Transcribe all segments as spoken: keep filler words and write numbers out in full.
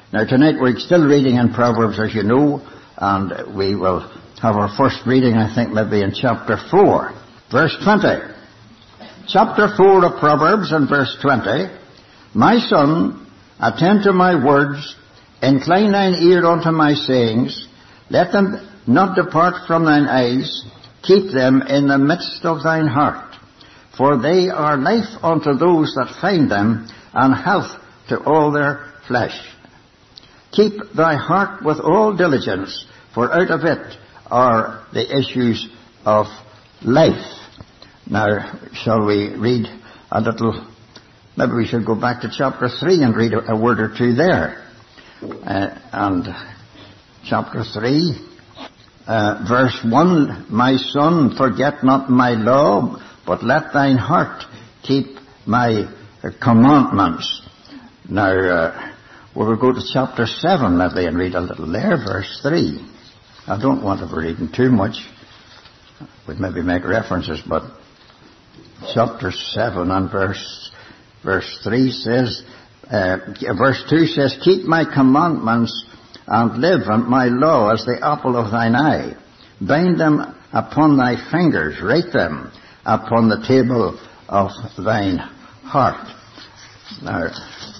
Now tonight we're still reading in Proverbs, as you know, and we will have our first reading, I think, maybe in chapter four, verse twenty. Chapter four of Proverbs and verse twenty. My son, attend to my words, incline thine ear unto my sayings, let them not depart from thine eyes, keep them in the midst of thine heart. For they are life unto those that find them, and health to all their flesh. Keep thy heart with all diligence, for out of it are the issues of life. Now, shall we read a little? Maybe we should go back to chapter three and read a, a word or two there. Uh, and chapter three, uh, verse one, my son, forget not my law, but let thine heart keep my uh, commandments. Now, uh, we will go to chapter seven, maybe, and read a little there, verse three. I don't want to be reading too much. We'd maybe make references, but chapter seven and verse verse three says, uh, verse two says, keep my commandments and live, and my law as the apple of thine eye. Bind them upon thy fingers, write them upon the table of thine heart. Now,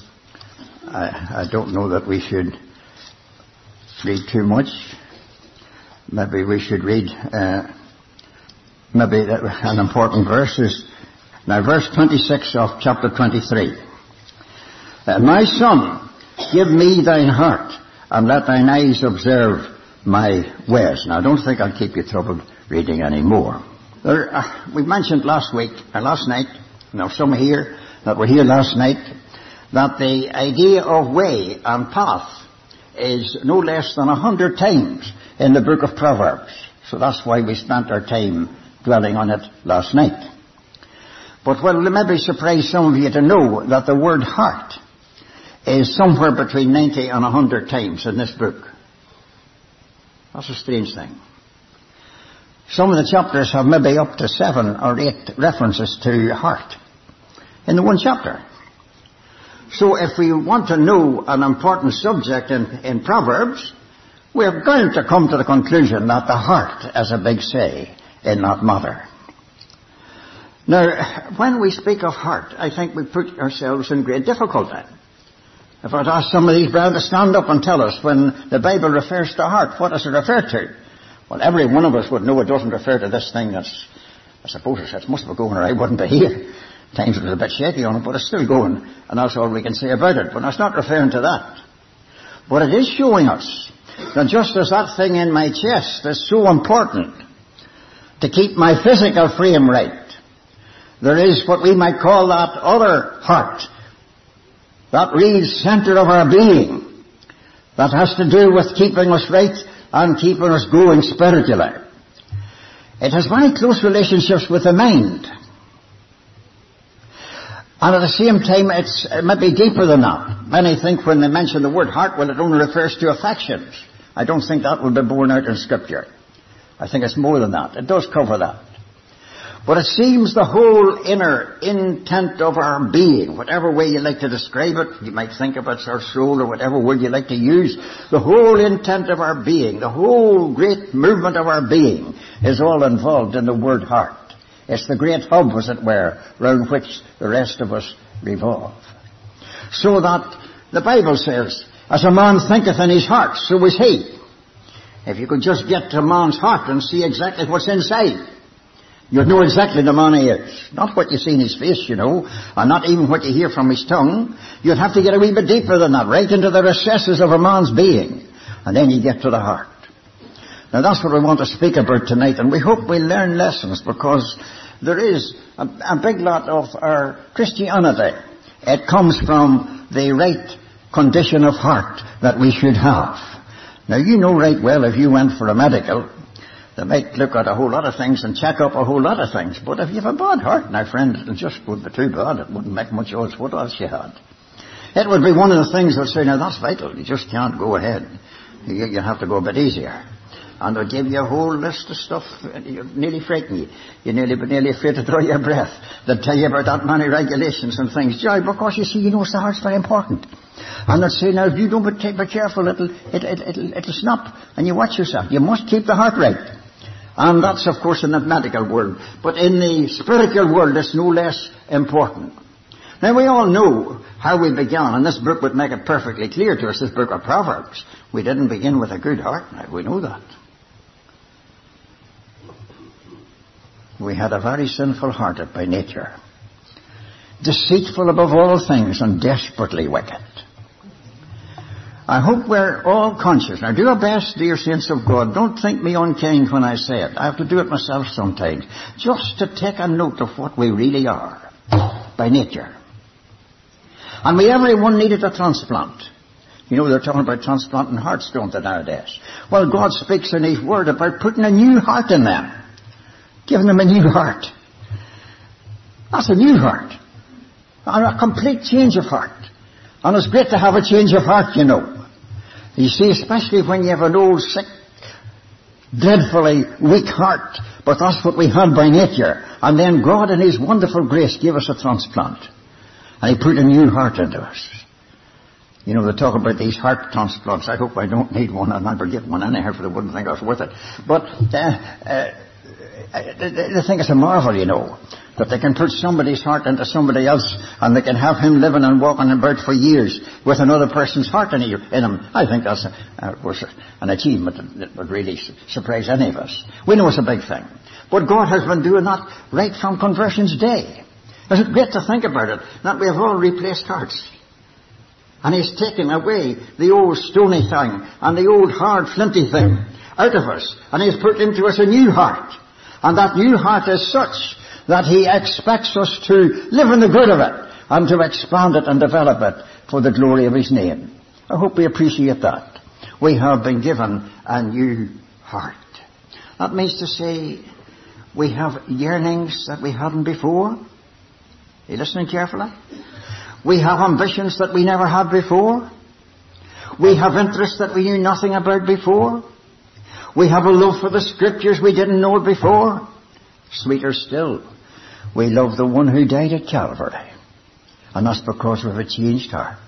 I, I don't know that we should read too much. Maybe we should read, uh, maybe that, an important verse is, now verse twenty-six of chapter twenty-three. Uh, my son, give me thine heart, and let thine eyes observe my ways. Now I don't think I'll keep you troubled reading any more. There, uh, we mentioned last week, or last night, now some here that were here last night, that the idea of way and path is no less than a hundred times in the book of Proverbs. So that's why we spent our time dwelling on it last night. But well, it may be surprise some of you to know that the word heart is somewhere between ninety and a hundred times in this book. That's a strange thing. Some of the chapters have maybe up to seven or eight references to heart in the one chapter. So if we want to know an important subject in, in Proverbs, we're going to come to the conclusion that the heart has a big say in that matter. Now, when we speak of heart, I think we put ourselves in great difficulty. If I'd ask some of these brethren to stand up and tell us when the Bible refers to heart, what does it refer to? Well, every one of us would know it doesn't refer to this thing that's, I suppose it must be going or I wouldn't be here. Times it was a bit shaky on it, but it's still going, and that's all we can say about it. But it's not referring to that. But it is showing us that just as that thing in my chest is so important to keep my physical frame right, there is what we might call that other heart, that real center of our being, that has to do with keeping us right and keeping us going spiritually. It has very close relationships with the mind. And at the same time, it's, it might be deeper than that. Many think when they mention the word heart, well, it only refers to affections. I don't think that will be borne out in Scripture. I think it's more than that. It does cover that. But it seems the whole inner intent of our being, whatever way you like to describe it, you might think of it as our soul or whatever word you like to use, the whole intent of our being, the whole great movement of our being is all involved in the word heart. It's the great hub, as it were, round which the rest of us revolve. So that the Bible says, as a man thinketh in his heart, so is he. If you could just get to a man's heart and see exactly what's inside, you'd know exactly the man he is. Not what you see in his face, you know, and not even what you hear from his tongue. You'd have to get a wee bit deeper than that, right into the recesses of a man's being. And then you get to the heart. Now that's what we want to speak about tonight, and we hope we'll learn lessons, because there is a, a big lot of our Christianity. It comes from the right condition of heart that we should have. Now you know right well, if you went for a medical, they might look at a whole lot of things and check up a whole lot of things. But if you have a bad heart, now friend, it just would be too bad. It wouldn't make much odds what else you had. It would be one of the things that would say, now that's vital. You just can't go ahead. You, you have to go a bit easier. And they'll give you a whole list of stuff. You're nearly frighten you. You're nearly, nearly afraid to draw your breath. They'll tell you about that many regulations and things. Joy, because you see, you know, the heart's very important. And they'll say, now, if you don't be, be careful, it'll, it, it, it'll, it'll snap. And you watch yourself. You must keep the heart right. And that's, of course, in the medical world. But in the spiritual world, it's no less important. Now, we all know how we began, and this book would make it perfectly clear to us, this book of Proverbs. We didn't begin with a good heart. Now, we know that. We had a very sinful heart by nature. Deceitful above all things and desperately wicked. I hope we're all conscious. Now, do our best, dear saints of God. Don't think me unkind when I say it. I have to do it myself sometimes. Just to take a note of what we really are by nature. And we, everyone needed a transplant. You know, they're talking about transplanting hearts, don't they, nowadays? Well, God speaks in His Word about putting a new heart in them. Giving them a new heart. That's a new heart. And a complete change of heart. And it's great to have a change of heart, you know. You see, especially when you have an old, sick, dreadfully weak heart. But that's what we had by nature. And then God in His wonderful grace gave us a transplant. And He put a new heart into us. You know, they talk about these heart transplants. I hope I don't need one. I'll never get one anyhow, for they wouldn't think I was worth it. But uh, uh, they think it's a marvel, you know, that they can put somebody's heart into somebody else, and they can have him living and walking about for years with another person's heart in him. I think that's a, uh, was an achievement that would really surprise any of us. We know it's a big thing. But God has been doing that right from conversion's day. Isn't it great to think about it, that we have all replaced hearts? And He's taken away the old stony thing and the old hard flinty thing out of us, and He's put into us a new heart. And that new heart is such that He expects us to live in the good of it and to expand it and develop it for the glory of His name. I hope we appreciate that. We have been given a new heart. That means to say we have yearnings that we hadn't before. Are you listening carefully? We have ambitions that we never had before. We have interests that we knew nothing about before. We have a love for the Scriptures we didn't know before. Sweeter still, we love the one who died at Calvary. And that's because we have a changed heart.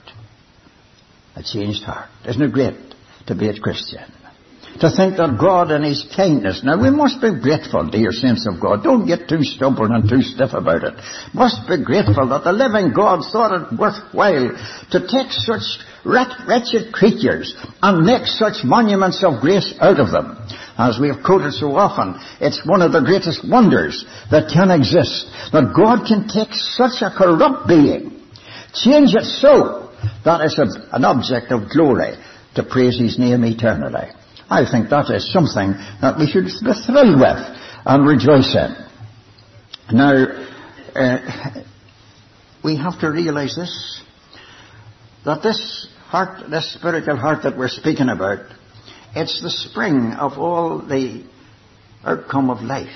A changed heart. Isn't it great to be a Christian? To think that God in His kindness, now we must be grateful, dear saints of God. Don't get too stubborn and too stiff about it. Must be grateful that the living God thought it worthwhile to take such wretched creatures and make such monuments of grace out of them. As we have quoted so often, it's one of the greatest wonders that can exist, that God can take such a corrupt being, change it so that it's a, an object of glory to praise His name eternally. I think that is something that we should be thrilled with and rejoice in. Now, uh, we have to realize this, that this heart, this spiritual heart that we're speaking about, it's the spring of all the outcome of life.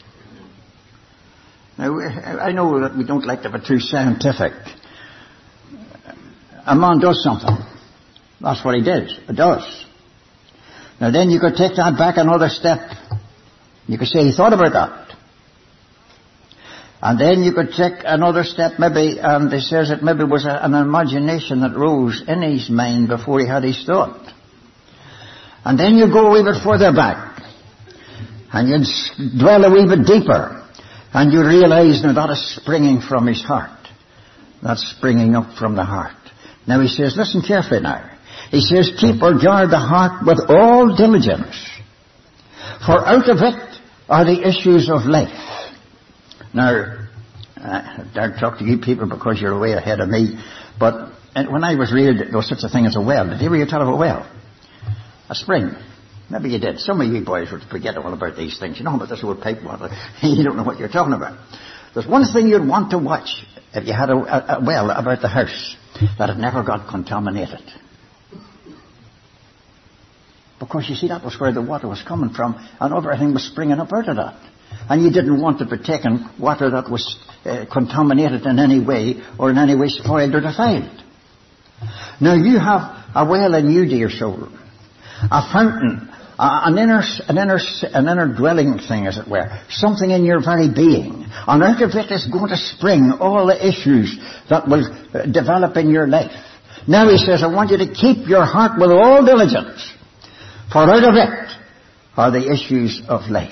Now, I know that we don't like to be too scientific. A man does something. That's what he did. It does. Now then you could take that back another step. You could say he thought about that. And then you could take another step maybe, and he says it maybe was a, an imagination that rose in his mind before he had his thought. And then you go a wee bit further back, and you dwell a wee bit deeper, and you realize now that is springing from his heart. That's springing up from the heart. Now he says, listen carefully now. He says, keep or guard the heart with all diligence, for out of it are the issues of life. Now, I don't talk to you people because you're way ahead of me, but when I was reared, there was such a thing as a well. Did you ever hear tell of a well? A spring. Maybe you did. Some of you boys would forget all about these things. You know about this old pipe water. You don't know what you're talking about. There's one thing you'd want to watch if you had a, a, a well about the house, that it never got contaminated. Because you see, that was where the water was coming from, and everything was springing up out of that. And you didn't want to be taking water that was uh, contaminated in any way, or in any way spoiled or defiled. Now you have a well in you, dear soul, a fountain, uh, an inner, an inner, an inner dwelling thing, as it were, something in your very being. And out of it is going to spring all the issues that will uh, develop in your life. Now he says, I want you to keep your heart with all diligence, for out of it are the issues of life.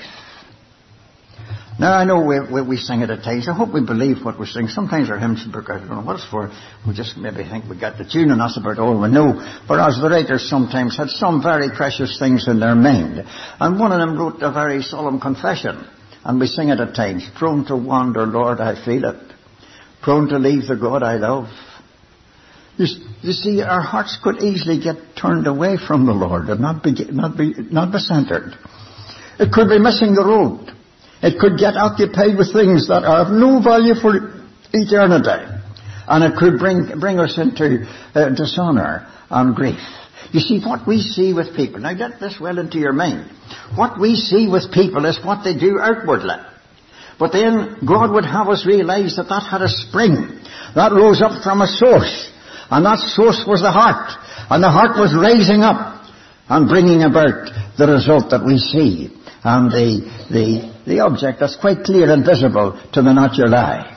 Now I know we, we, we sing it at times. I hope we believe what we sing. Sometimes our hymns, I don't know what it's for. We just maybe think we got the tune and that's about all we know. Whereas the writers sometimes had some very precious things in their mind. And one of them wrote a very solemn confession. And we sing it at times. Prone to wander, Lord, I feel it. Prone to leave the God I love. You, you see, our hearts could easily get turned away from the Lord and not be, not be, not be centered. It could be missing the road. It could get occupied with things that are of no value for eternity. And it could bring, bring us into uh, dishonor and grief. You see, what we see with people, now get this well into your mind. What we see with people is what they do outwardly. But then God would have us realize that that had a spring. That rose up from a source. And that source was the heart. And the heart was raising up and bringing about the result that we see. And the, the, the object that's quite clear and visible to the natural eye.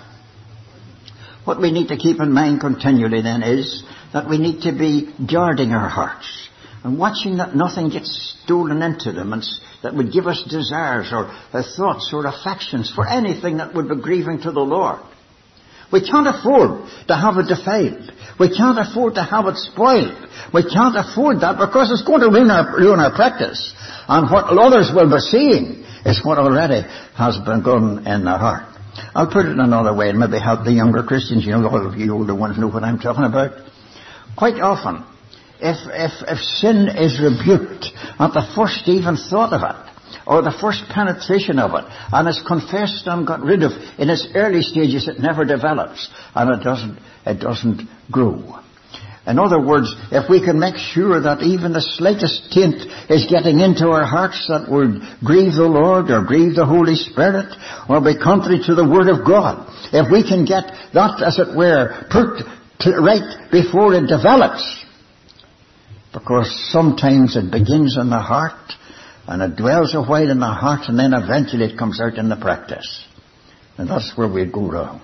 What we need to keep in mind continually then is that we need to be guarding our hearts and watching that nothing gets stolen into them and that would give us desires or uh, thoughts or affections for anything that would be grieving to the Lord. We can't afford to have it defiled. We can't afford to have it spoiled. We can't afford that because it's going to ruin our, ruin our practice. And what others will be seeing is what already has begun in their heart. I'll put it another way and maybe help the younger Christians. You know, all of you older ones know what I'm talking about. Quite often, if, if, if sin is rebuked at the first even thought of it, or the first penetration of it, and is confessed and got rid of, in its early stages it never develops, and it doesn't, it doesn't grow. In other words, if we can make sure that even the slightest taint is getting into our hearts that would grieve the Lord or grieve the Holy Spirit or be contrary to the Word of God, if we can get that, as it were, put right before it develops, because sometimes it begins in the heart and it dwells a while in the heart and then eventually it comes out in the practice. And that's where we go wrong.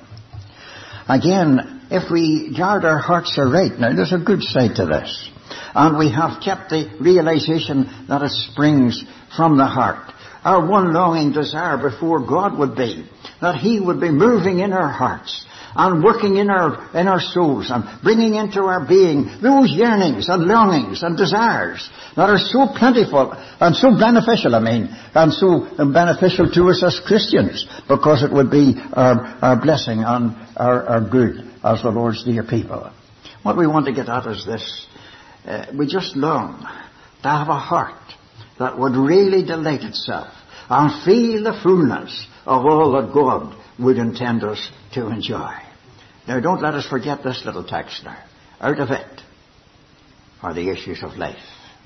Again, if we guard our hearts aright, now there's a good side to this, and we have kept the realization that it springs from the heart. Our one longing desire before God would be that He would be moving in our hearts and working in our in our souls and bringing into our being those yearnings and longings and desires that are so plentiful and so beneficial, I mean, and so beneficial to us as Christians, because it would be our, our blessing and our, our good as the Lord's dear people. What we want to get at is this. Uh, we just long to have a heart that would really delight itself and feel the fullness of all that God would intend us to enjoy. Now, don't let us forget this little text now. Out of it are the issues of life.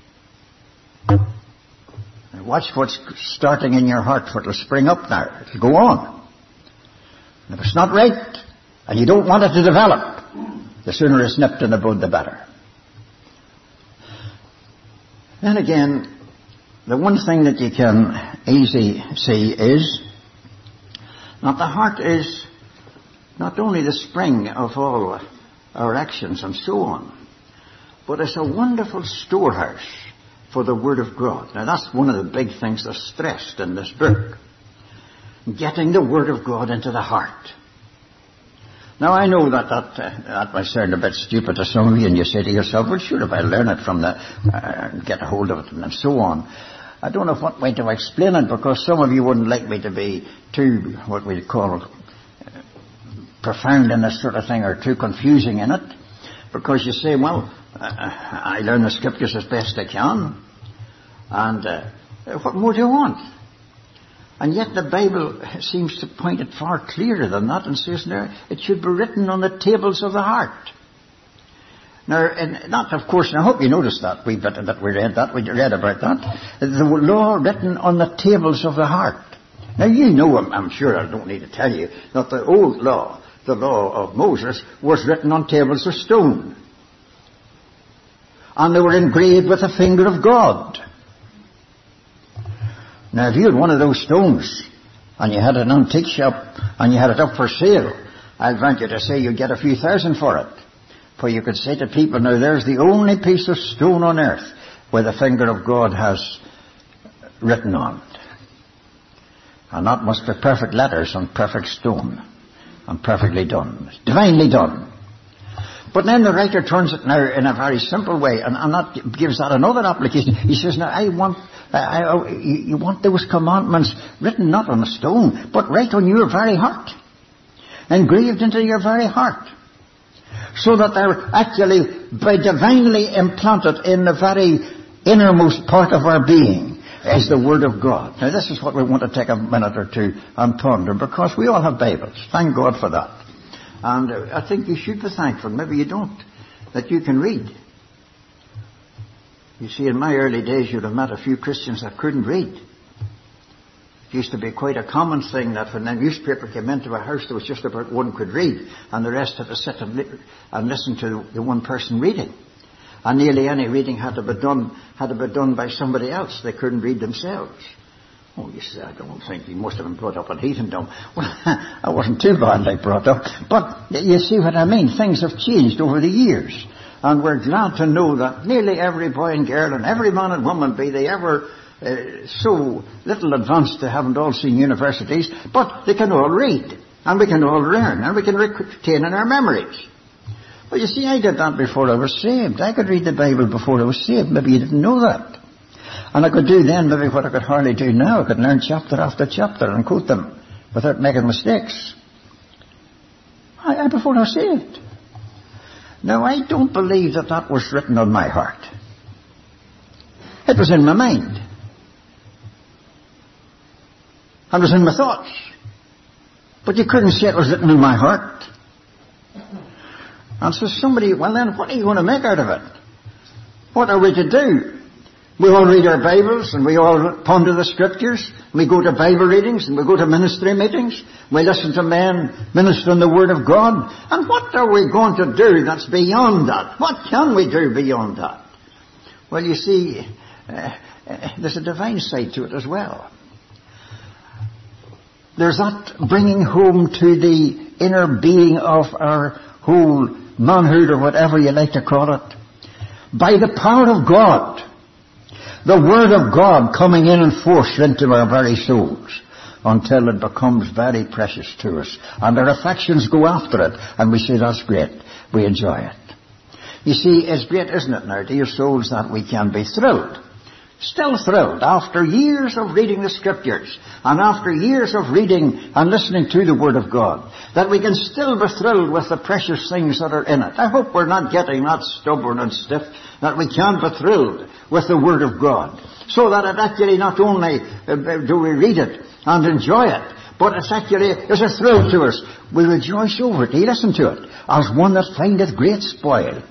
Now watch what's starting in your heart, what will spring up now. It'll go on. And if it's not right, and you don't want it to develop, the sooner it's nipped in the bud, the better. Then again, the one thing that you can easily see is that the heart is not only the spring of all our actions and so on, but it's a wonderful storehouse for the Word of God. Now that's one of the big things that's stressed in this book. Getting the Word of God into the heart. Now I know that that, uh, that might sound a bit stupid to some of you, and you say to yourself, well sure, if I learn it from the, uh, get a hold of it and so on. I don't know what way to explain it, because some of you wouldn't like me to be too, what we call, uh, profound in this sort of thing, or too confusing in it. Because you say, well, uh, I learn the Scriptures as best I can, and uh, what more do you want? And yet the Bible seems to point it far clearer than that, and says there, it should be written on the tables of the heart. Now, and that, of course, and I hope you noticed that we that we read that we read about that, the law written on the tables of the heart. Now, you know, I'm, I'm sure I don't need to tell you that the old law, the law of Moses, was written on tables of stone, and they were engraved with the finger of God. Now, if you had one of those stones and you had an antique shop and you had it up for sale, I'd venture to say you'd get a few thousand for it. where you could say to people, now there's the only piece of stone on earth where the finger of God has written on it. And that must be perfect letters on perfect stone. And perfectly done. Divinely done. But then the writer turns it now in a very simple way, and, and that gives that another application. He says, now I want, I, I, you, you want those commandments written not on a stone, but right on your very heart. Engraved into your very heart. So that they're actually by divinely implanted in the very innermost part of our being. Is the Word of God. Now this is what we want to take a minute or two and ponder, because we all have Bibles. Thank God for that. And uh, I think you should be thankful, maybe you don't, that you can read. You see, in my early days you'd have met a few Christians that couldn't read. It used to be quite a common thing that when a newspaper came into a house there was just about one could read, and the rest had to sit and, li- and listen to the one person reading. And nearly any reading had to be done had to be done by somebody else. They couldn't read themselves. Oh, you say, I don't think he must have been brought up in heathendom. Well, I wasn't too badly brought up. But you see what I mean? Things have changed over the years. And we're glad to know that nearly every boy and girl and every man and woman, be they ever uh, so little advanced, they haven't all seen universities, but they can all read. And we can all learn. And we can retain in our memories. Well, you see, I did that before I was saved. I could read the Bible before I was saved. Maybe you didn't know that. And I could do then maybe what I could hardly do now. I could learn chapter after chapter and quote them without making mistakes. I, I before I was saved. Now, I don't believe that that was written on my heart. It was in my mind. And it was in my thoughts. But you couldn't say it was written in my heart. And so somebody, well then, what are you going to make out of it? What are we to do? We all read our Bibles, and we all ponder the Scriptures. We go to Bible readings, and we go to ministry meetings. We listen to men ministering the Word of God. And what are we going to do that's beyond that? What can we do beyond that? Well, you see, uh, uh, there's a divine side to it as well. There's that bringing home to the inner being of our whole manhood, or whatever you like to call it, by the power of God, the Word of God coming in and forced into our very souls until it becomes very precious to us, and our affections go after it, and we say, that's great, we enjoy it. You see, it's great, isn't it now, dear souls, that we can be thrilled, still thrilled, after years of reading the Scriptures, and after years of reading and listening to the Word of God, that we can still be thrilled with the precious things that are in it. I hope we're not getting that stubborn and stiff, that we can be thrilled with the Word of God, so that it actually not only uh, do we read it and enjoy it, but it's actually is a thrill to us. We rejoice over it. You listen to it as one that findeth great spoil.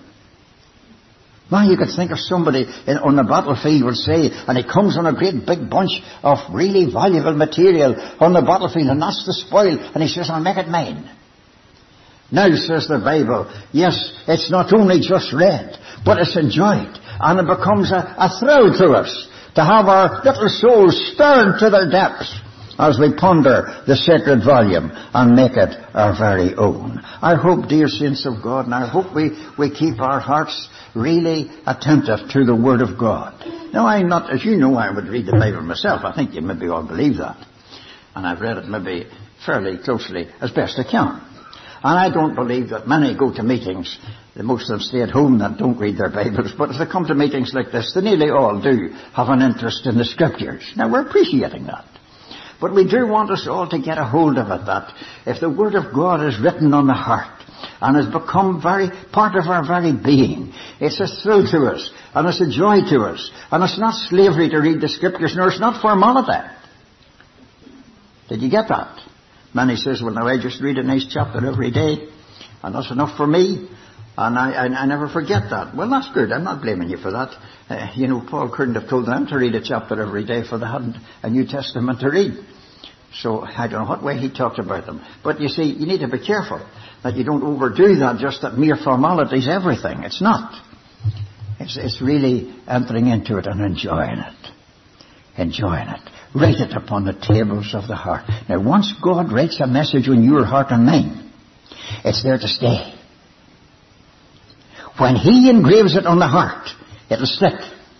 Now you could think of somebody in, on the battlefield would say, and he comes on a great big bunch of really valuable material on the battlefield, and that's the spoil, and he says, I'll make it mine. Now, says the Bible, yes, it's not only just read, but it's enjoyed, and it becomes a, a thrill to us to have our little souls stirred to their depths as we ponder the sacred volume and make it our very own. I hope, dear saints of God, and I hope we, we keep our hearts really attentive to the Word of God. Now, I'm not, as you know, I would read the Bible myself. I think you maybe all believe that. And I've read it maybe fairly closely as best I can. And I don't believe that many go to meetings. Most of them stay at home and don't read their Bibles. But if they come to meetings like this, they nearly all do have an interest in the Scriptures. Now, we're appreciating that. But we do want us all to get a hold of it, that if the Word of God is written on the heart and has become very part of our very being, it's a thrill to us, and it's a joy to us, and it's not slavery to read the Scriptures, nor it's not formality. Did you get that? Many says, well, now I just read a nice chapter every day, and that's enough for me, and I, I, I never forget that. Well, that's good. I'm not blaming you for that. Uh, you know, Paul couldn't have told them to read a chapter every day, for they hadn't a New Testament to read. So I don't know what way he talked about them. But you see, you need to be careful that you don't overdo that, just that mere formality is everything. It's not. It's, it's really entering into it and enjoying it. Enjoying it. Write it upon the tables of the heart. Now, once God writes a message on your heart and mind, it's there to stay. When He engraves it on the heart, it'll stick.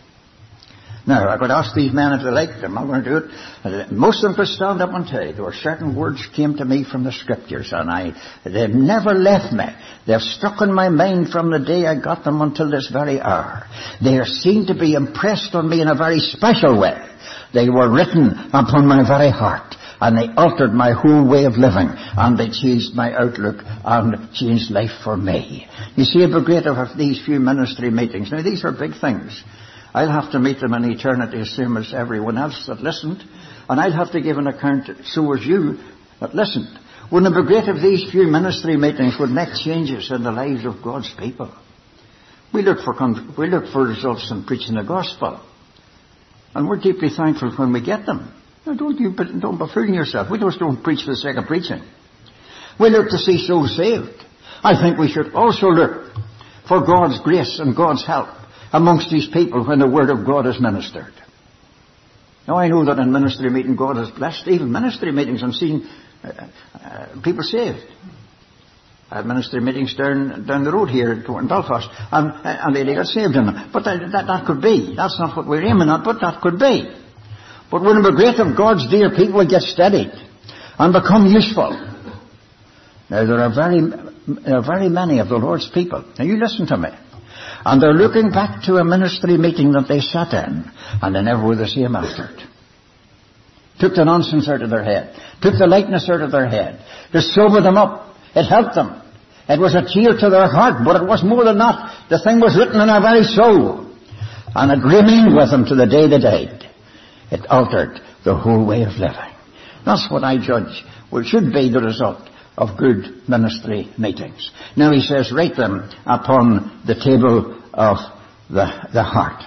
Now, I could ask these men if they liked it. I'm not going to do it. Most of them could stand up and tell you there were certain words came to me from the Scriptures, and I, they've never left me. They've stuck in my mind from the day I got them until this very hour. They seem to be impressed on me in a very special way. They were written upon my very heart, and they altered my whole way of living, and they changed my outlook and changed life for me. You see, it'd be great to have these few ministry meetings. Now, these are big things. I'll have to meet them in eternity the same as everyone else that listened, and I'll have to give an account so as you that listened. Wouldn't it be great if these few ministry meetings would make changes in the lives of God's people? We look for we look for results in preaching the gospel, and we're deeply thankful when we get them. Now, don't you don't be fooling yourself. We just don't preach for the sake of preaching. We look to see souls saved. I think we should also look for God's grace and God's help amongst these people when the Word of God is ministered. Now, I know that in ministry meeting God has blessed even ministry meetings and seen uh, uh, people saved. I had ministry meetings down down the road here in Belfast, and, uh, and they got saved in them. But that, that, that could be. That's not what we're aiming at, but that could be. But wouldn't it be great if God's dear people would get steadied and become useful? Now, there are very, there are very many of the Lord's people. Now, you listen to me. And they're looking back to a ministry meeting that they sat in, and they never were the same after it. Took the nonsense out of their head. Took the lightness out of their head. Just sobered them up. It helped them. It was a cheer to their heart, but it was more than that. The thing was written in their very soul. And it remained with them to the day they died. It altered the whole way of living. That's what I judge well, should be the result of good ministry meetings. Now he says, write them upon the table of the, the heart.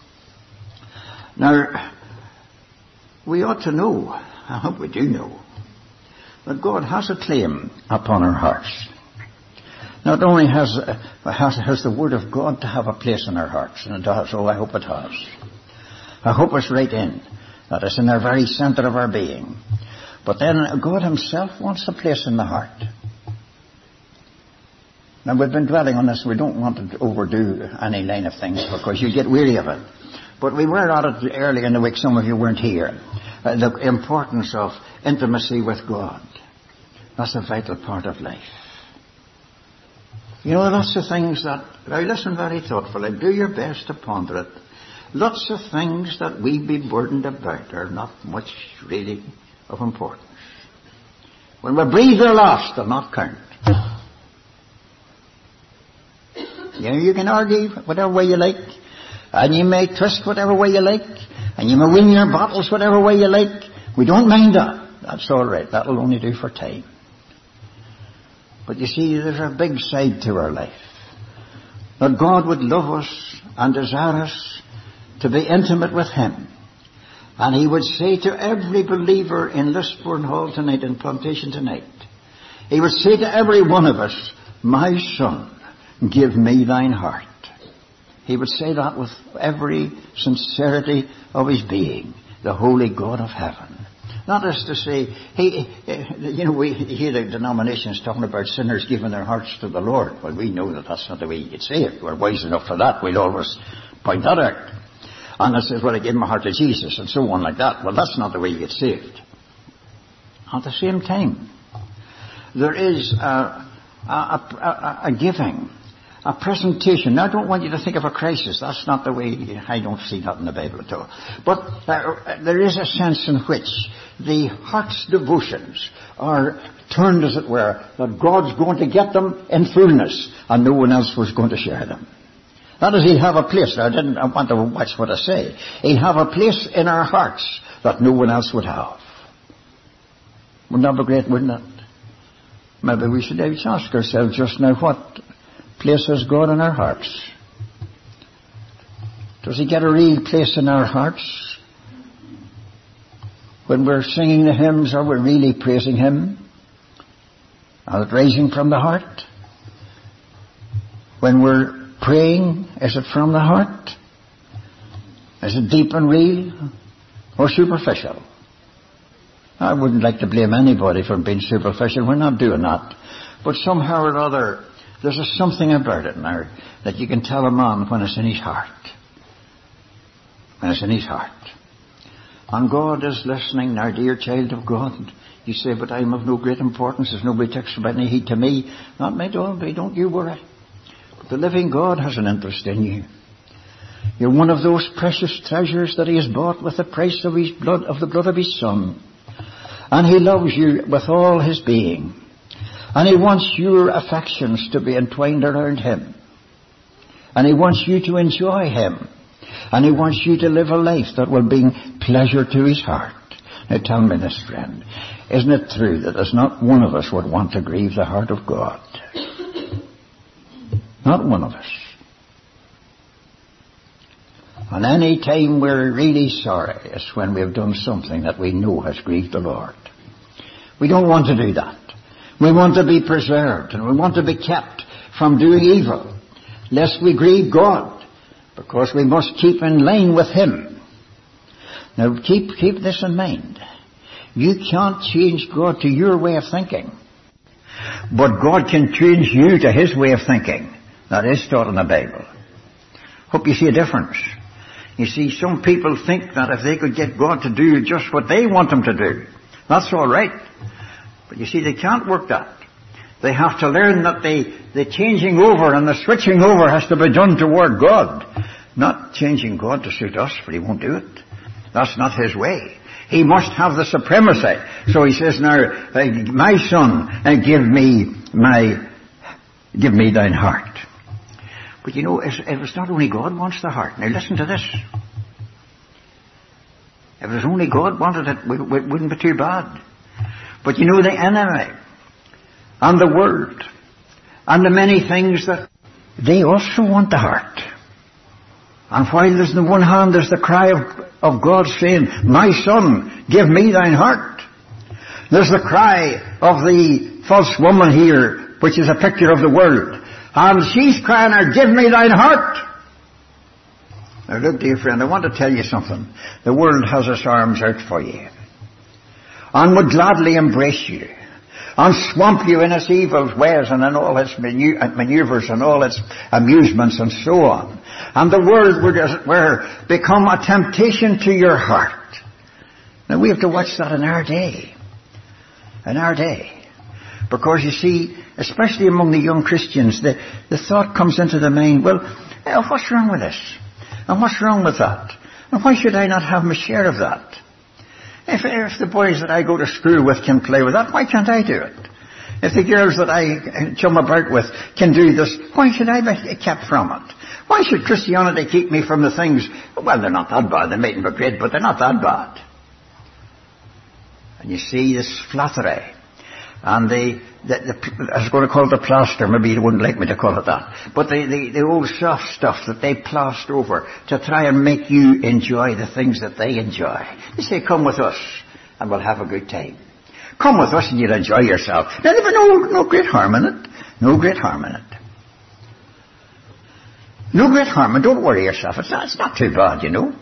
Now, we ought to know, I hope we do know, that God has a claim upon our hearts. Not only has, uh, has, has the Word of God to have a place in our hearts, and it does, oh, I hope it has. I hope it's right in, that it's in the very center of our being. But then God Himself wants a place in the heart. Now, we've been dwelling on this. We don't want to overdo any line of things because you get weary of it. But we were at it early in the week. Some of you weren't here. Uh, the importance of intimacy with God. That's a vital part of life. You know, lots of things that... Now, listen very thoughtfully. Do your best to ponder it. Lots of things that we be burdened about are not much really of importance. When we breathe our last, they'll not count. You know, you can argue whatever way you like, and you may twist whatever way you like, and you may win your battles whatever way you like. We don't mind that. That's all right. That'll only do for time. But you see, there's a big side to our life. That God would love us and desire us to be intimate with Him. And He would say to every believer in Lisburn Hall tonight, in Plantation tonight, He would say to every one of us, my son, give me thine heart. He would say that with every sincerity of His being, the holy God of heaven. Not as to say, he, you know, we hear the denominations talking about sinners giving their hearts to the Lord. Well, we know that that's not the way you could say it. We're wise enough for that. We'll always point that out. And it says, well, I gave my heart to Jesus, and so on like that. Well, that's not the way you get saved. At the same time, there is a, a, a, a giving, a presentation. Now, I don't want you to think of a crisis. That's not the way, I don't see that in the Bible at all. But uh, there is a sense in which the heart's devotions are turned, as it were, that God's going to get them in fullness, and no one else was going to share them. That is, He'll have a place. Now, I didn't I want to watch what I say. He'll have a place in our hearts that no one else would have. Wouldn't that be great, wouldn't it? Maybe we should ask ourselves just now, what place has God in our hearts? Does He get a real place in our hearts? When we're singing the hymns, are we really praising Him? Are it rising from the heart? When we're praying, is it from the heart? Is it deep and real or superficial? I wouldn't like to blame anybody for being superficial. We're not doing that. But somehow or other, There's a something about it now that you can tell a man when it's in his heart. When it's in his heart. And God is listening now, dear child of God. You say, but I'm of no great importance. There's nobody takes any heed to me. Not me, don't, don't you worry. But the living God has an interest in you. You're one of those precious treasures that He has bought with the price of His blood, of the blood of His Son. And He loves you with all His being. And He wants your affections to be entwined around Him. And He wants you to enjoy Him. And He wants you to live a life that will bring pleasure to His heart. Now tell me this, friend. Isn't it true that there's not one of us would want to grieve the heart of God? Not one of us. And any time we're really sorry is when we've done something that we know has grieved the Lord. We don't want to do that. We want to be preserved and we want to be kept from doing evil, lest we grieve God, because we must keep in line with Him. Now keep, keep this in mind. You can't change God to your way of thinking, but God can change you to His way of thinking. That is taught in the Bible. Hope you see a difference. You see, some people think that if they could get God to do just what they want Him to do, that's all right. But you see, they can't work that. They have to learn that the, the changing over and the switching over has to be done toward God. Not changing God to suit us, for He won't do it. That's not His way. He must have the supremacy. So He says now, my son, give me my, give me thine heart. But you know, it's, it's not only God wants the heart. Now listen to this. If it was only God wanted it, it wouldn't be too bad. But you know, the enemy and the world and the many things that they also want the heart. And while there's on the one hand there's the cry of, of God saying, my son, give me thine heart. There's the cry of the false woman here, which is a picture of the world. And she's crying out, give me thine heart. Now look, dear friend, I want to tell you something. The world has its arms out for you. And would gladly embrace you. And swamp you in its evil ways and in all its maneuvers and all its amusements and so on. And the world would, as it were, become a temptation to your heart. Now we have to watch that in our day. In our day. Because you see, especially among the young Christians, the, the thought comes into the mind, well, oh, what's wrong with this? And what's wrong with that? And why should I not have my share of that? If, if the boys that I go to school with can play with that, why can't I do it? If the girls that I chum about with can do this, why should I be kept from it? Why should Christianity keep me from the things, well, they're not that bad, they mightn't be great, but they're not that bad. And you see this flattery. And the, the, the, I was going to call it the plaster, maybe you wouldn't like me to call it that. But the, the, the old soft stuff that they plaster over to try and make you enjoy the things that they enjoy. They say, come with us and we'll have a good time. Come with us and you'll enjoy yourself. Now, there's no, no great harm in it. No great harm in it. No great harm, and don't worry yourself. It's not, it's not too bad, you know.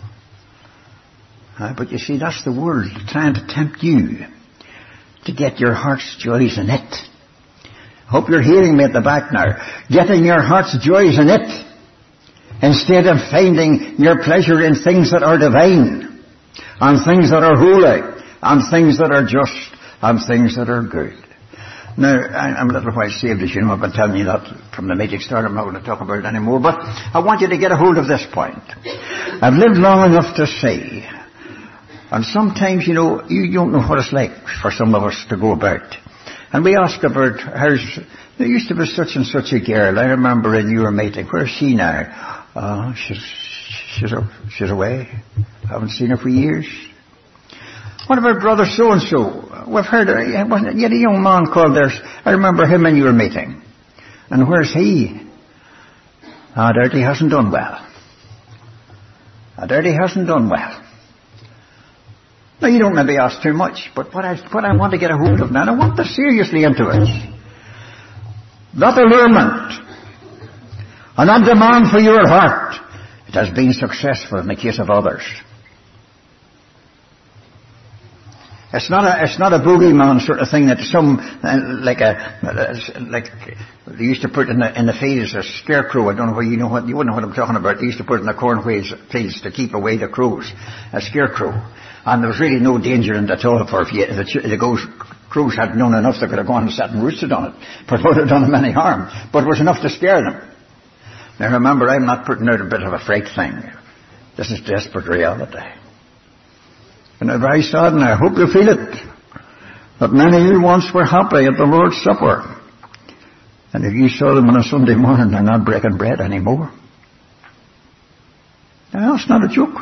Uh, but you see, that's the world trying to tempt you to get your heart's joys in it. Hope you're hearing me at the back now. Getting your heart's joys in it, instead of finding your pleasure in things that are divine, and things that are holy, and things that are just, and things that are good. Now, I'm a little while saved, as you know. I've been telling you that from the magic start. I'm not going to talk about it anymore, but I want you to get a hold of this point. I've lived long enough to see. And sometimes, you know, you don't know what it's like for some of us to go about. And we ask about, how's, there used to be such and such a girl. I remember in your meeting. Where's she now? Uh, she's, she's, she's away. I haven't seen her for years. What about brother so-and-so? We've heard, you had a young man called there. I remember him in your meeting. And where's he? Ah, doubt he hasn't done well. I doubt he hasn't done well. Now, you don't maybe ask too much, but what I, what I want to get a hold of now, and I want to seriously into it. That allurement and that demand for your heart, it has been successful in the case of others. It's not a, it's not a boogeyman sort of thing that some, uh, like a, like, they used to put in the, in the fields a scarecrow. I don't know where you know what, you wouldn't know what I'm talking about. They used to put in the cornfields fields to keep away the crows. A scarecrow. And there was really no danger in it at all for if you, the, the ghost, crows had known enough they could have gone and sat and roosted on it. But it would have done them any harm. But it was enough to scare them. Now remember, I'm not putting out a bit of a fright thing. This is desperate reality. And it's very sad, and I hope you feel it, that many of you once were happy at the Lord's Supper. And if you saw them on a Sunday morning, they're not breaking bread anymore. Now, that's not a joke.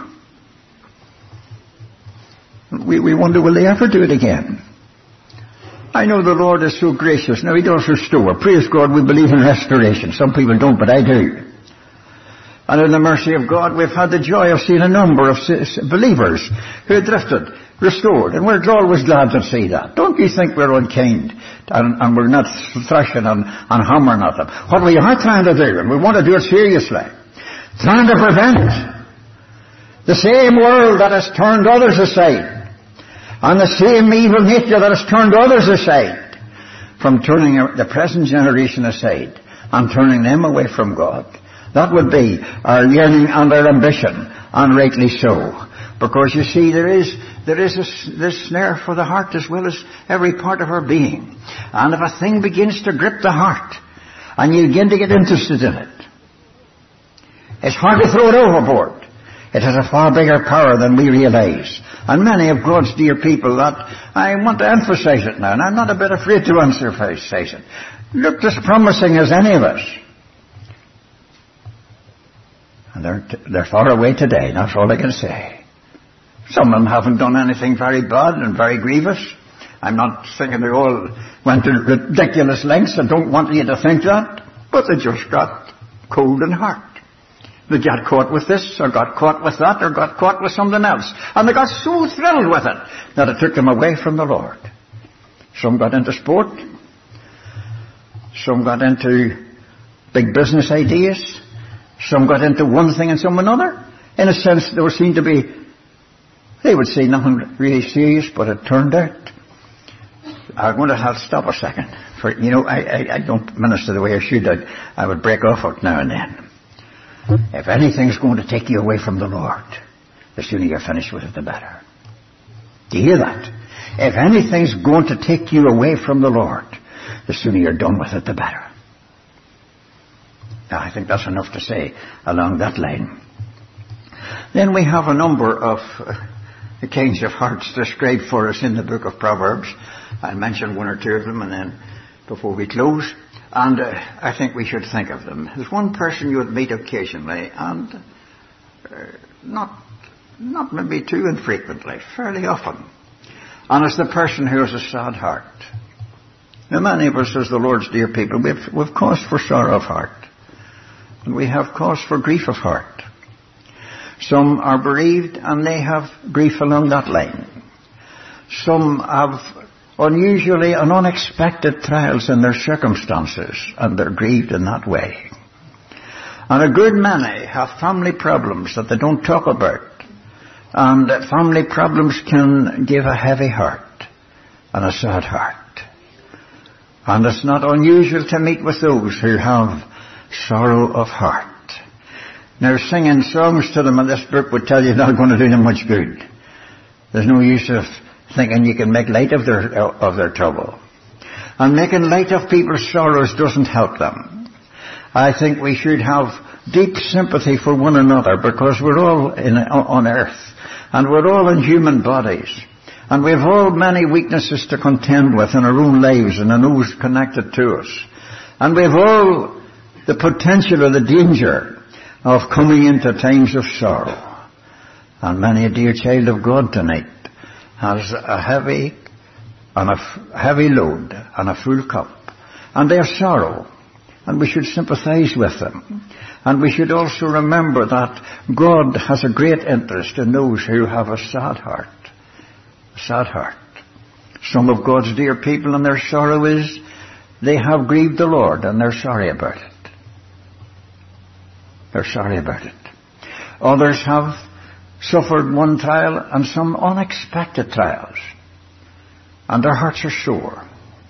We, we wonder, will they ever do it again? I know the Lord is so gracious. Now, He does restore. Praise God, we believe in restoration. Some people don't, but I do. And in the mercy of God, we've had the joy of seeing a number of believers who had drifted, restored, and we're always glad to see that. Don't you think we're unkind and, and we're not thrashing and, and hammering at them? What we are trying to do, and we want to do it seriously, trying to prevent the same world that has turned others aside, and the same evil nature that has turned others aside, from turning the present generation aside and turning them away from God. That would be our yearning and our ambition, and rightly so. Because you see, there is there is a, this snare for the heart as well as every part of our being. And if a thing begins to grip the heart, and you begin to get interested in it, it's hard to throw it overboard. It has a far bigger power than we realize. And many of God's dear people, that I want to emphasize it now, and I'm not a bit afraid to emphasize it, looked as promising as any of us. And they're, they're far away today, that's all I can say. Some of them haven't done anything very bad and very grievous. I'm not thinking they all went to ridiculous lengths. I don't want you to think that. But they just got cold in heart. They got caught with this, or got caught with that, or got caught with something else. And they got so thrilled with it that it took them away from the Lord. Some got into sport. Some got into big business ideas. Some got into one thing and some another. In a sense, there seemed to be, they would say nothing really serious, but it turned out. I'm going to have to stop a second. For, you know, I, I, I don't minister the way I should. I, I would break off it now and then. If anything's going to take you away from the Lord, the sooner you're finished with it, the better. Do you hear that? If anything's going to take you away from the Lord, the sooner you're done with it, the better. Now, I think that's enough to say along that line. Then we have a number of uh, the kinds of hearts described for us in the book of Proverbs. I'll mention one or two of them and then before we close. And uh, I think we should think of them. There's one person you would meet occasionally, and uh, not, not maybe too infrequently, fairly often. And it's the person who has a sad heart. Now, many of us, as the Lord's dear people, we've, we've cause for sorrow of heart. And we have cause for grief of heart. Some are bereaved and they have grief along that line. Some have unusually and unexpected trials in their circumstances and they're grieved in that way. And a good many have family problems that they don't talk about. And family problems can give a heavy heart and a sad heart. And it's not unusual to meet with those who have sorrow of heart. Now, singing songs to them in this book would tell you not going to do them much good. There's no use of thinking you can make light of their of their trouble. And making light of people's sorrows doesn't help them. I think we should have deep sympathy for one another because we're all in, on earth and we're all in human bodies. And we've all many weaknesses to contend with in our own lives and in those connected to us. And we've all the potential or the danger of coming into times of sorrow. And many a dear child of God tonight has a heavy and a f- heavy load and a full cup. And their sorrow. And we should sympathize with them. And we should also remember that God has a great interest in those who have a sad heart. A sad heart. Some of God's dear people and their sorrow is they have grieved the Lord and they're sorry about it. They're sorry about it. Others have suffered one trial and some unexpected trials. and their hearts are sore.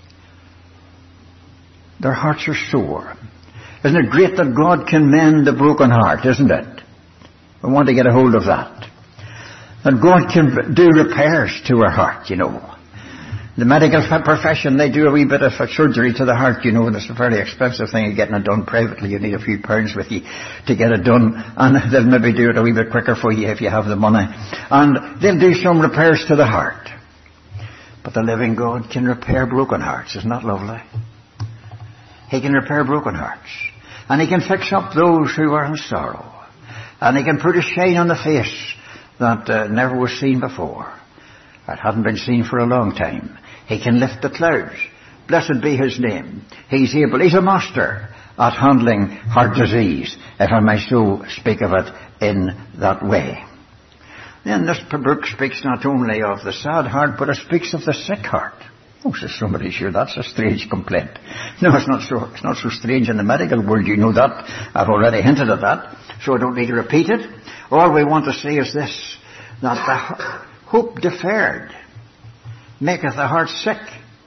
Their hearts are sore. Isn't it great that God can mend the broken heart, isn't it? I want to get a hold of that. That God can do repairs to our heart, you know. The medical profession, they do a wee bit of surgery to the heart, you know, and it's a very expensive thing. You're getting it done privately. You need a few pounds with you to get it done, and they'll maybe do it a wee bit quicker for you if you have the money. And they'll do some repairs to the heart. But the living God can repair broken hearts. Isn't that lovely? He can repair broken hearts. And He can fix up those who are in sorrow. And He can put a shine on the face that uh, never was seen before. That hadn't been seen for a long time. He can lift the clouds. Blessed be His name. He's able. He's a master at handling heart disease, if I may so speak of it in that way. Then this book speaks not only of the sad heart, but it speaks of the sick heart. Oh, says somebody, sure, that's a strange complaint. No, it's not so, it's not so strange in the medical world. You know that. I've already hinted at that, so I don't need to repeat it. All we want to say is this, that the hope deferred maketh the heart sick.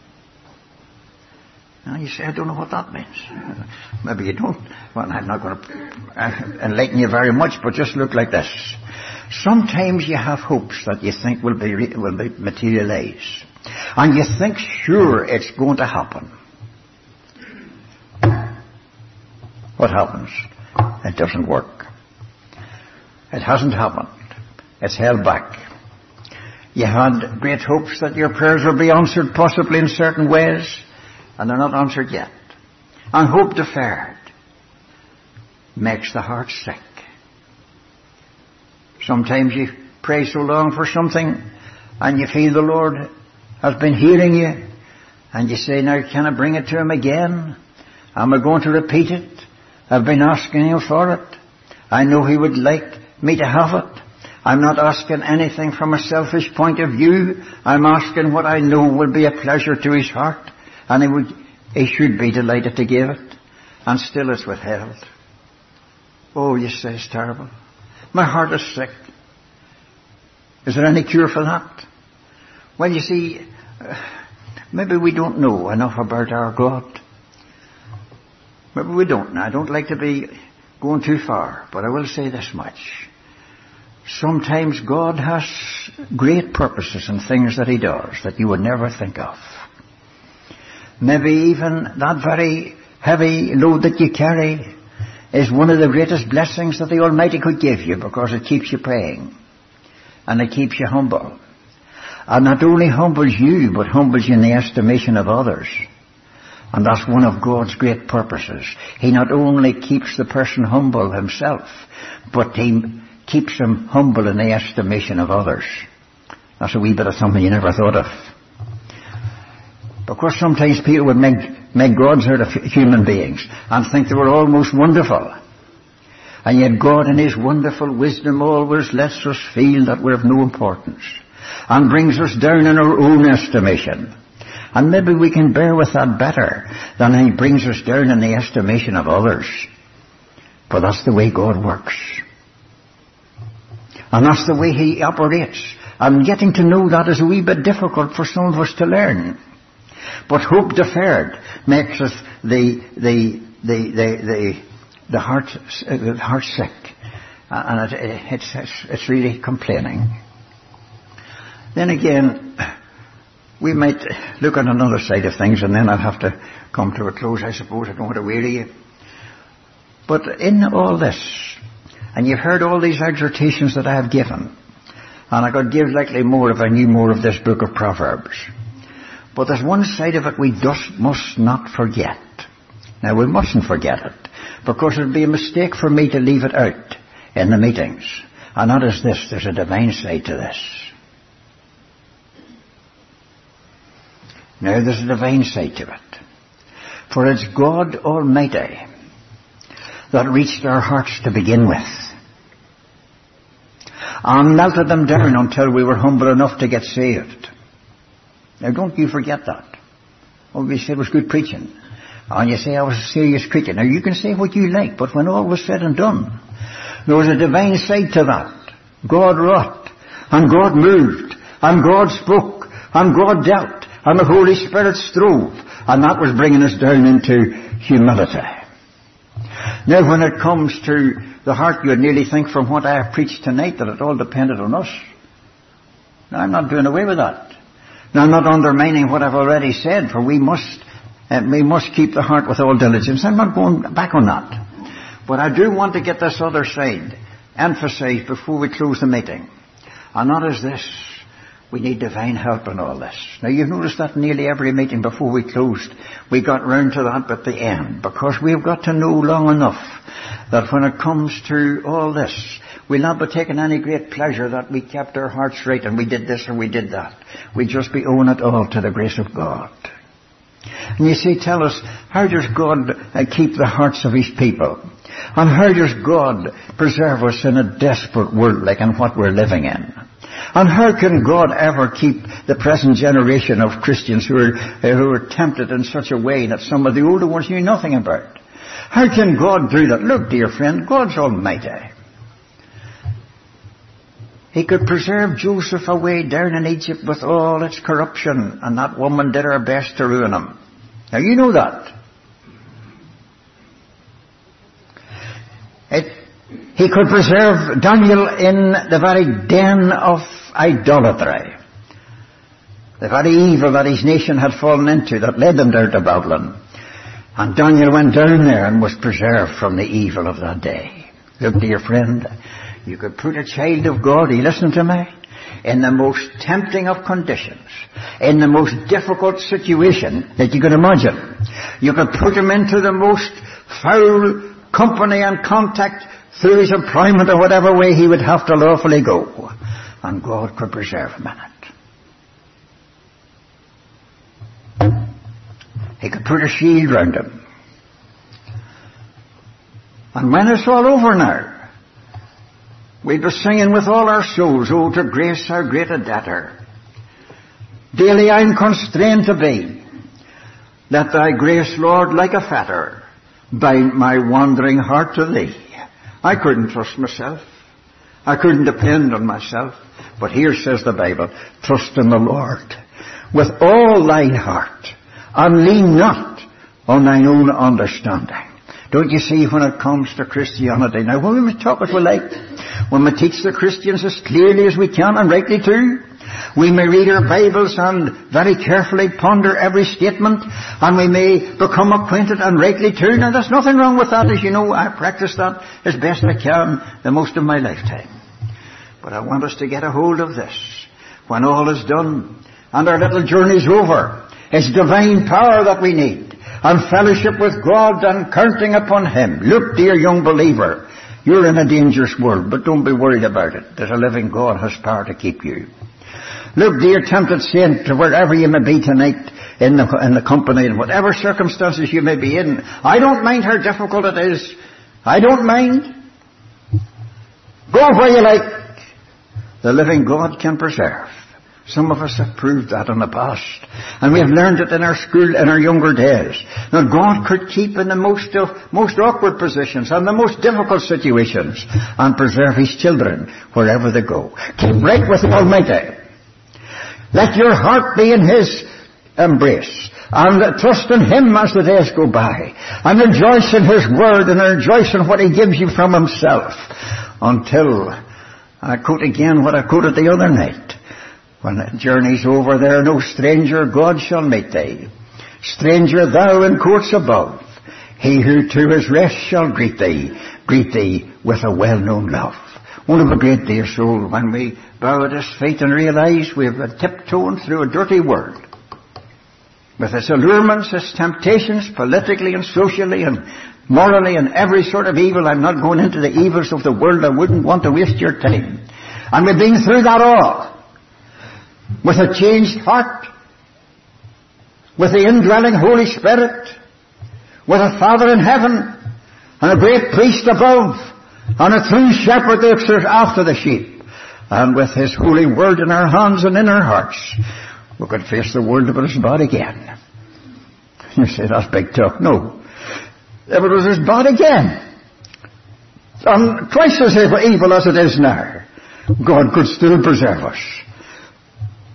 Now you say, I don't know what that means. Maybe you don't. Well, I'm not going to enlighten you very much, but just look like this. Sometimes you have hopes that you think will be, will be materialized. And you think, sure, it's going to happen. What happens? It doesn't work. It hasn't happened. It's held back. You had great hopes that your prayers will be answered possibly in certain ways, and they're not answered yet. And hope deferred makes the heart sick. Sometimes you pray so long for something, and you feel the Lord has been hearing you, and you say, now can I bring it to Him again? Am I going to repeat it? I've been asking Him for it. I know He would like me to have it. I'm not asking anything from a selfish point of view. I'm asking what I know will be a pleasure to His heart, and He would, He should be delighted to give it, and still it's withheld. Oh, you say it's terrible. My heart is sick. Is there any cure for that? Well, you see, maybe we don't know enough about our God. Maybe we don't. I don't like to be going too far, but I will say this much. Sometimes God has great purposes and things that He does that you would never think of. Maybe even that very heavy load that you carry is one of the greatest blessings that the Almighty could give you, because it keeps you praying and it keeps you humble. And not only humbles you, but humbles you in the estimation of others. And that's one of God's great purposes. He not only keeps the person humble himself, but He keeps him humble in the estimation of others. That's a wee bit of something you never thought of. Because sometimes people would make, make gods out of human beings and think they were almost wonderful. And yet God in His wonderful wisdom always lets us feel that we're of no importance, and brings us down in our own estimation. And maybe we can bear with that better than He brings us down in the estimation of others. For that's the way God works. And that's the way He operates. And getting to know that is a wee bit difficult for some of us to learn. But hope deferred makes us the the the the the, the heart the heart sick, and it, it's, it's it's really complaining. Then again, we might look at another side of things, and then I'll have to come to a close, I suppose. I don't want to weary you. But in all this, and you've heard all these exhortations that I have given, and I could give likely more if I knew more of this book of Proverbs. But there's one side of it we just must not forget. Now, we mustn't forget it, because it would be a mistake for me to leave it out in the meetings. And that is this: there's a divine side to this. Now, there's a divine side to it. For it's God Almighty that reached our hearts to begin with, and melted them down until we were humble enough to get saved. Now, don't you forget that. Oh, we said it was good preaching. And you say I was a serious preacher. Now, you can say what you like, but when all was said and done, there was a divine side to that. God wrought, and God moved, and God spoke, and God dealt, And the Holy Spirit strove. And that was bringing us down into humility. Now when it comes to the heart, you'd nearly think from what I have preached tonight that it all depended on us. Now I'm not doing away with that. Now I'm not undermining what I've already said, for we must, uh, we must keep the heart with all diligence. I'm not going back on that. But I do want to get this other side emphasized before we close the meeting. And that is this. We need divine help in all this. Now you've noticed that nearly every meeting before we closed, we got round to that at the end, because we've got to know long enough that when it comes to all this, we'll not be taking any great pleasure that we kept our hearts right and we did this or we did that. We just be owing it all to the grace of God. And you see, tell us, how does God uh, keep the hearts of His people? And how does God preserve us in a desperate world like in what we're living in? And how can God ever keep the present generation of Christians who are, uh, who are tempted in such a way that some of the older ones knew nothing about? How can God do that? Look, dear friend, God's almighty. He could preserve Joseph away down in Egypt with all its corruption, and that woman did her best to ruin him. Now you know that. It, he could preserve Daniel in the very den of idolatry. The very evil that his nation had fallen into that led them down to Babylon. And Daniel went down there and was preserved from the evil of that day. Look, dear friend, you could put a child of God, you listen to me, in the most tempting of conditions, in the most difficult situation that you can imagine. You could put him into the most foul company and contact through his employment or whatever way he would have to lawfully go. And God could preserve him in it. He could put a shield round him. And when it's all over now, we'd be singing with all our souls, oh, to grace how great a debtor. Daily I'm constrained to be. Let thy grace, Lord, like a fetter, bind my wandering heart to thee. I couldn't trust myself. I couldn't depend on myself. But here says the Bible, trust in the Lord with all thine heart, and lean not on thine own understanding. Don't you see, when it comes to Christianity, now when we talk as we like, when we teach the Christians as clearly as we can, and rightly too, we may read our Bibles and very carefully ponder every statement, and we may become acquainted, and rightly too. Now there's nothing wrong with that, as you know. I practice that as best I can the most of my lifetime. But I want us to get a hold of this. When all is done and our little journey's over, it's divine power that we need, and fellowship with God and counting upon Him. Look, dear young believer, you're in a dangerous world, but don't be worried about it. There's a living God has power to keep you. Look, dear tempted saint, wherever you may be tonight, in the, in the company, in whatever circumstances you may be in, I don't mind how difficult it is. I don't mind. Go where you like. The living God can preserve. Some of us have proved that in the past. And we have learned it in our school, in our younger days. That God could keep in the most, of, most awkward positions and the most difficult situations and preserve His children wherever they go. Keep right with the Almighty. Let your heart be in His embrace. And trust in Him as the days go by. And rejoice in His Word and rejoice in what He gives you from Himself. Until, I quote again what I quoted the other night. When the journey's over, there no stranger God shall meet thee. Stranger thou in courts above. He who to his rest shall greet thee, greet thee with a well-known love. Won't it be great, dear soul, when we bow at His feet and realize we have been tiptoeing through a dirty world, with its allurements, its temptations, politically and socially and morally and every sort of evil. I'm not going into the evils of the world. I wouldn't want to waste your time. And we've been through that all. With a changed heart, with the indwelling Holy Spirit, with a Father in heaven, and a great priest above, and a true shepherd that looks after the sheep, and with His holy word in our hands and in our hearts, we could face the world if it was bad again. You say, that's big talk. No. If it was as bad again, and twice as evil as it is now, God could still preserve us.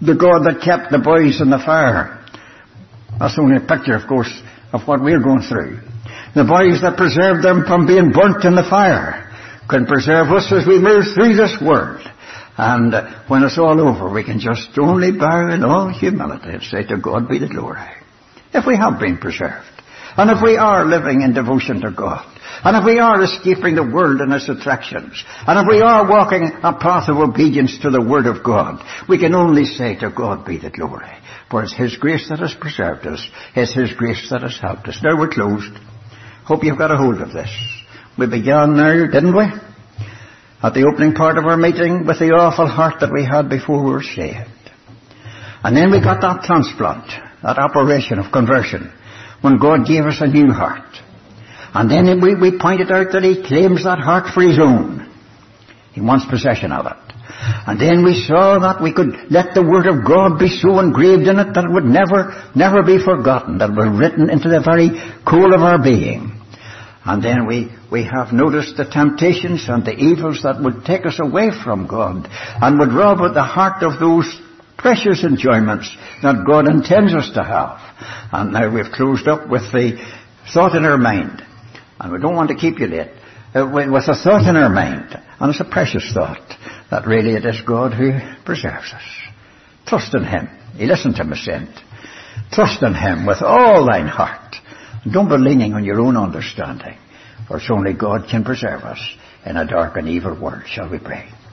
The God that kept the boys in the fire. That's only a picture, of course, of what we're going through. The boys that preserved them from being burnt in the fire can preserve us as we move through this world. And uh, when it's all over, we can just only bow in all humility and say, to God be the glory. If we have been preserved, and if we are living in devotion to God, and if we are escaping the world and its attractions, and if we are walking a path of obedience to the Word of God, we can only say, to God be the glory. For it's His grace that has preserved us. It's His grace that has helped us. Now we're closed. Hope you've got a hold of this. We began now, didn't we? At the opening part of our meeting with the awful heart that we had before we were saved. And then we got that transplant, that operation of conversion, when God gave us a new heart. And then we, we pointed out that He claims that heart for His own. He wants possession of it. And then we saw that we could let the Word of God be so engraved in it that it would never, never be forgotten, that it was written into the very core of our being. And then we, we have noticed the temptations and the evils that would take us away from God and would rob the heart of those precious enjoyments that God intends us to have. And now we've closed up with the thought in our mind. And we don't want to keep you late. Uh, with a thought in our mind. And it's a precious thought. That really it is God who preserves us. Trust in Him. He listened to my sin. Trust in Him with all thine heart. And don't be leaning on your own understanding. For it's only God can preserve us in a dark and evil world. Shall we pray?